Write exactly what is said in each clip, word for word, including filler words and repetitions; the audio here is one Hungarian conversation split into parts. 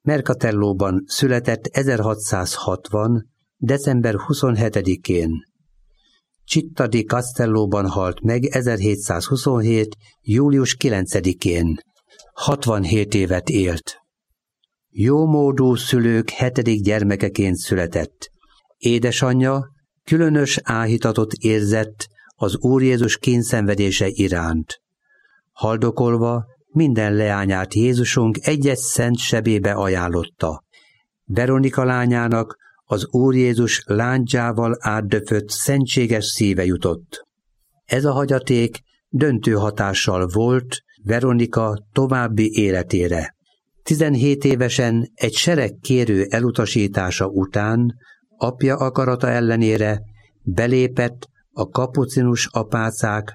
Mercatellóban született ezerhatszázhatvan. december huszonhetedikén. Città di Castellóban halt meg ezerhétszázhuszonhét. július kilencedikén. hatvanhét évet élt. Jómódú szülők hetedik gyermekeként született. Édesanyja különös áhítatot érzett az Úr Jézus kényszenvedése iránt. Haldokolva minden leányát Jézusunk egyes szent sebébe ajánlotta. Veronika lányának az Úr Jézus lándzsával átdöfött szentséges szíve jutott. Ez a hagyaték döntő hatással volt Veronika további életére. tizenhét évesen egy sereg kérő elutasítása után apja akarata ellenére belépett a kapucinus apácák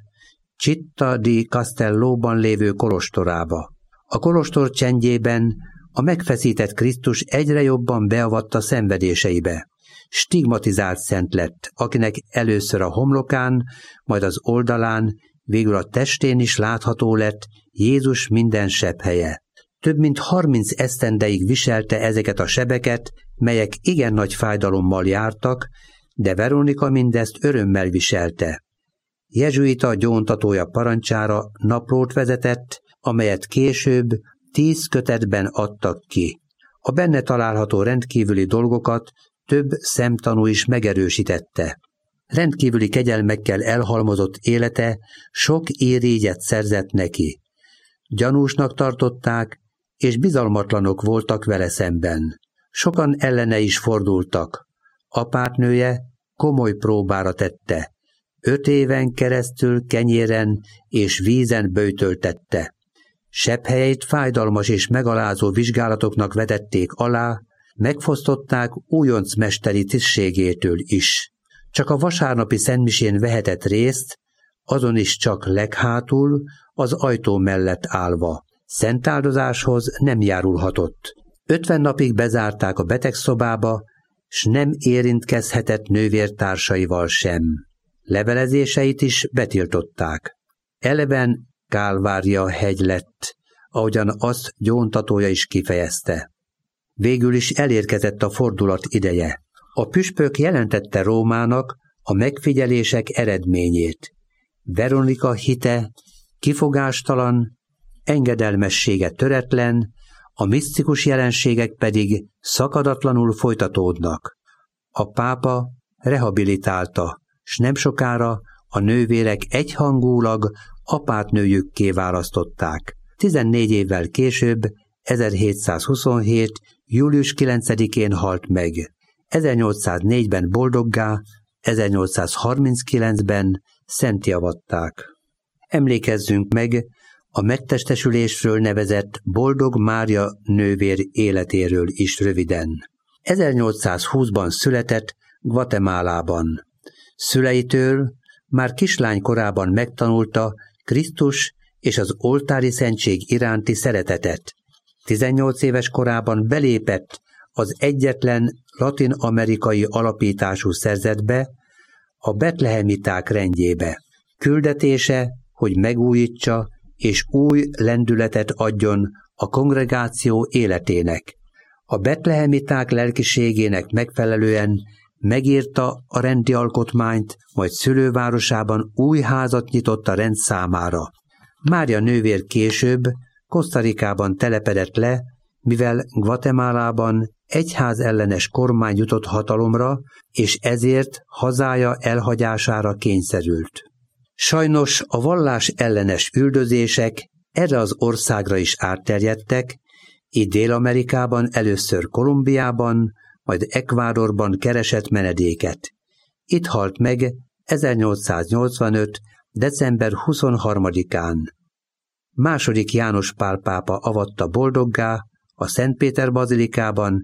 Città di Castellóban lévő kolostorába. A kolostor csendjében a megfeszített Krisztus egyre jobban beavatta szenvedéseibe. Stigmatizált szent lett, akinek először a homlokán, majd az oldalán, végül a testén is látható lett Jézus minden sebhelye. Több mint harminc esztendeig viselte ezeket a sebeket, melyek igen nagy fájdalommal jártak, de Veronika mindezt örömmel viselte. Jezsuita gyóntatója parancsára naplót vezetett, amelyet később tíz kötetben adtak ki. A benne található rendkívüli dolgokat több szemtanú is megerősítette. Rendkívüli kegyelmekkel elhalmozott élete sok érigyet szerzett neki. Gyanúsnak tartották, és bizalmatlanok voltak vele szemben. Sokan ellene is fordultak. Apátnője komoly próbára tette. Öt éven keresztül kenyéren és vízen böjtöltette. Sebhelyeit fájdalmas és megalázó vizsgálatoknak vetették alá, megfosztották újoncmesteri tisztségétől is. Csak a vasárnapi szentmisén vehetett részt, azon is csak leghátul, az ajtó mellett állva. Szentáldozáshoz nem járulhatott. Ötven napig bezárták a betegszobába, s nem érintkezhetett nővértársaival sem. Levelezéseit is betiltották. Eleven Kálvária hegy lett, ahogyan azt gyóntatója is kifejezte. Végül is elérkezett a fordulat ideje. A püspök jelentette Rómának a megfigyelések eredményét. Veronika hite kifogástalan, engedelmessége töretlen, a misztikus jelenségek pedig szakadatlanul folytatódnak. A pápa rehabilitálta, s nem sokára a nővérek egyhangulag apátnőjükké választották. tizennégy évvel később, ezerhétszázhuszonhét. július kilencedikén halt meg. ezernyolcszáznégyben boldoggá, ezernyolcszázharminckilencben szenttiavatták. Emlékezzünk meg a megtestesülésről nevezett Boldog Mária nővér életéről is röviden. ezernyolcszázhúszban született Guatemalában. Szüleitől már kislány korában megtanulta Krisztus és az oltári szentség iránti szeretetet. tizennyolc éves korában belépett az egyetlen latin-amerikai alapítású szerzetbe, a betlehemiták rendjébe. Küldetése, hogy megújítsa és új lendületet adjon a kongregáció életének. A betlehemiták lelkiségének megfelelően megírta a rendi alkotmányt, majd szülővárosában új házat nyitott a rend számára. Mária nővér később Costa Ricában telepedett le, mivel Guatemalában egyház ellenes kormány jutott hatalomra, és ezért hazája elhagyására kényszerült. Sajnos a vallás ellenes üldözések erre az országra is átterjedtek, így Dél-Amerikában először Kolumbiában, majd Ecuadorban keresett menedéket. Itt halt meg ezernyolcszáznyolcvanöt. december huszonharmadikán. Második János Pál pápa avatta boldoggá a Szent Péter bazilikában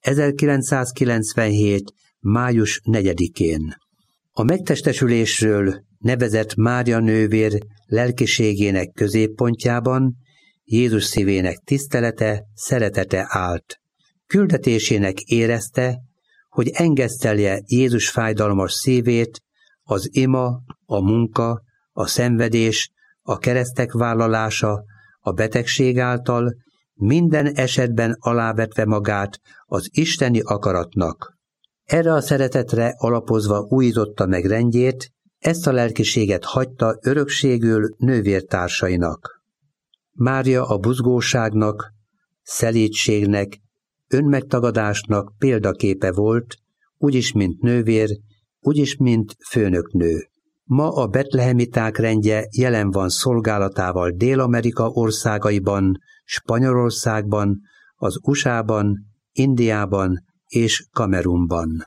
ezerkilencszázkilencvenhét. május negyedikén. A megtestesülésről nevezett Mária nővér lelkiségének középpontjában Jézus szívének tisztelete, szeretete állt. Küldetésének érezte, hogy engesztelje Jézus fájdalmas szívét, az ima, a munka, a szenvedés, a keresztek vállalása, a betegség által minden esetben alávetve magát az isteni akaratnak. Erre a szeretetre alapozva újította meg rendjét, ezt a lelkiséget hagyta örökségül nővértársainak. Mária a buzgóságnak, szelídségnek, önmegtagadásnak példaképe volt, úgyis mint nővér, úgyis mint főnöknő. Ma a betlehemiták rendje jelen van szolgálatával Dél-Amerika országaiban, Spanyolországban, az u es á-ban, Indiában és Kamerunban.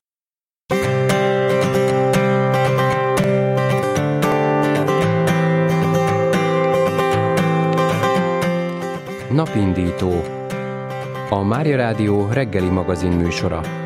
Napindító. A Mária Rádió reggeli magazin műsora.